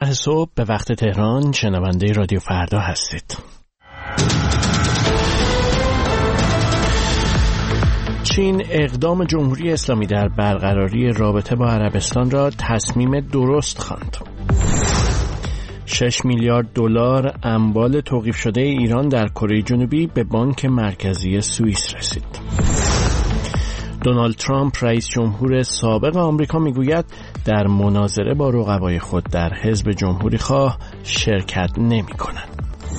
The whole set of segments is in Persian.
9 صبح به وقت تهران شنونده رادیو فردا هستید. چین اقدام جمهوری اسلامی در برقراری رابطه با عربستان را تصمیم درست خواند. 6 میلیارد دلار اموال توقیف شده ایران در کره جنوبی به بانک مرکزی سوئیس رسید. دونالد ترامپ رئیس جمهور سابق آمریکا میگوید در مناظره با رقبای خود در حزب جمهوری خواه شرکت نمی‌کنند.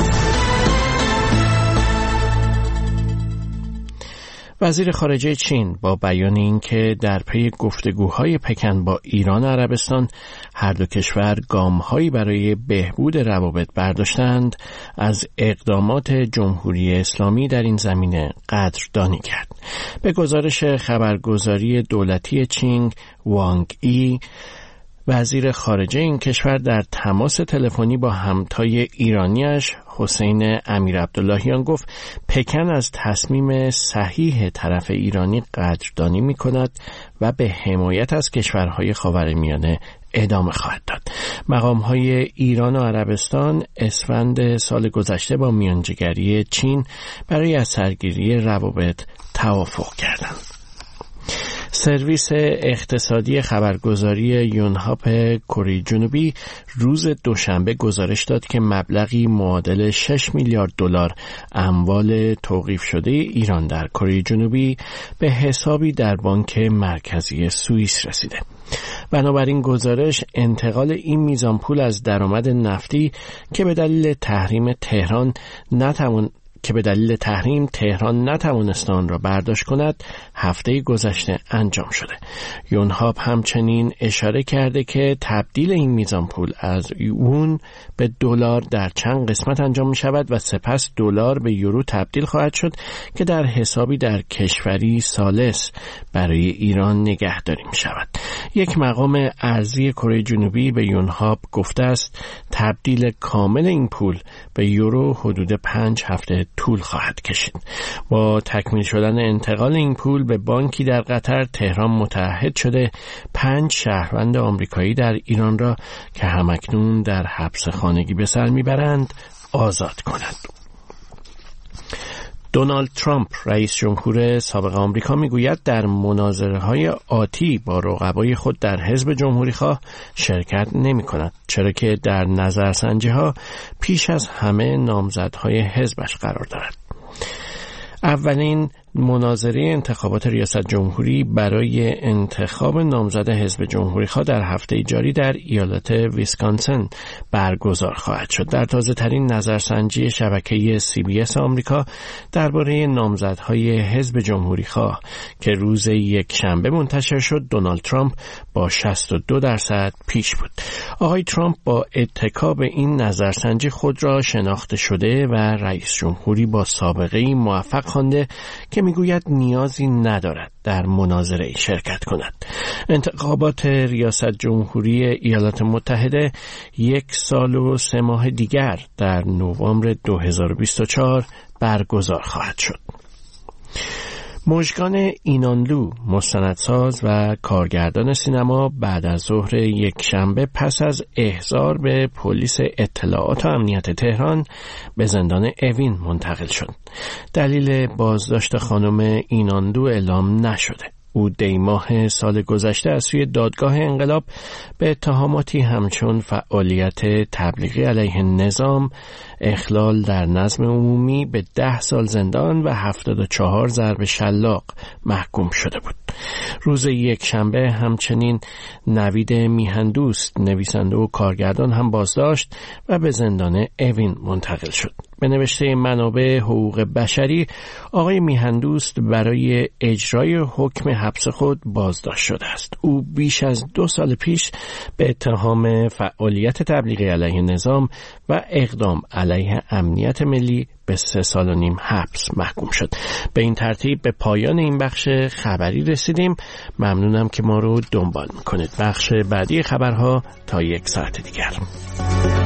وزیر خارجه چین با بیان اینکه در پی گفتگوهای پکن با ایران و عربستان هر دو کشور گام‌هایی برای بهبود روابط برداشتند، از اقدامات جمهوری اسلامی در این زمینه قدردانی کرد. به گزارش خبرگزاری دولتی چین وانگ ای، وزیر خارجه این کشور در تماس تلفنی با همتای ایرانیش حسین امیرعبداللهیان گفت پکن از تصمیم صحیح طرف ایرانی قدردانی می کند و به حمایت از کشورهای خاورمیانه ادامه خواهد داد. مقام‌های ایران و عربستان اسفند سال گذشته با میانجیگری چین برای از سرگیری روابط توافق کردند. سرویس اقتصادی خبرگزاری یونهاپ کره جنوبی روز دوشنبه گزارش داد که مبلغی معادل 6 میلیارد دلار اموال توقیف شده ایران در کره جنوبی به حسابی در بانک مرکزی سوئیس رسیده. بنابراین گزارش انتقال این میزان پول از درآمد نفتی که به دلیل تحریم تهران نتوانست آن را برداشت کند هفته گذشته انجام شده. یونهاپ همچنین اشاره کرده که تبدیل این میزان پول از یون به دلار در چند قسمت انجام می شود و سپس دلار به یورو تبدیل خواهد شد که در حسابی در کشوری ثالث برای ایران نگهداری می شود. یک مقام ارضی کره جنوبی به یونهاپ گفته است تبدیل کامل این پول به یورو حدود 5 هفته طول خواهد کشید. با تکمیل شدن انتقال این پول به بانکی در قطر، تهران متعهد شده 5 شهروند آمریکایی در ایران را که همکنون در حبس خانگی به سر میبرند آزاد کند. دونالد ترامپ رئیس جمهور سابق آمریکا میگوید در مناظره‌های آتی با رقبای خود در حزب جمهوری خواه شرکت نمی کند، چرا که در نظرسنجی‌ها پیش از همه نامزدهای حزبش قرار دارد. اولین مناظره انتخابات ریاست جمهوری برای انتخاب نامزد حزب جمهوری خواه در هفته جاری در ایالت ویسکانسن برگزار خواهد شد. در تازه ترین نظرسنجی شبکه CBS آمریکا درباره نامزدهای حزب جمهوری خواه که روز یک شنبه منتشر شد، دونالد ترامپ با 62% پیش بود. آقای ترامپ با اتکا به این نظرسنجی خود را شناخته شده و رئیس جمهوری با سابقه‌ای موفق خوانده که میگوید نیازی ندارد در مناظره شرکت کند. انتخابات ریاست جمهوری ایالات متحده 1 سال و 3 ماه دیگر در نوامبر 2024 برگزار خواهد شد. مژگان اینانلو، مستندساز و کارگردان سینما، بعد از ظهر یک شنبه پس از احضار به پلیس اطلاعات و امنیت تهران به زندان اوین منتقل شد. دلیل بازداشت خانم اینانلو اعلام نشده. او دی ماه سال گذشته از سوی دادگاه انقلاب به اتهاماتی همچون فعالیت تبلیغی علیه نظام، اخلال در نظم عمومی به 10 سال زندان و 74 ضرب شلاق محکوم شده بود. روز یک شنبه همچنین نوید میهندوست، نویسنده و کارگردان هم بازداشت و به زندان اوین منتقل شد. به نوشته منابع حقوق بشری، آقای میهندوست برای اجرای حکم حبس خود بازداشت شده است. او بیش از 2 سال پیش به اتهام فعالیت تبلیغی علیه نظام و اقدام علیه امنیت ملی به 3.5 سال حبس محکوم شد. به این ترتیب به پایان این بخش خبری رسیدیم. ممنونم که ما رو دنبال میکنید. بخش بعدی خبرها تا 1 ساعت دیگر.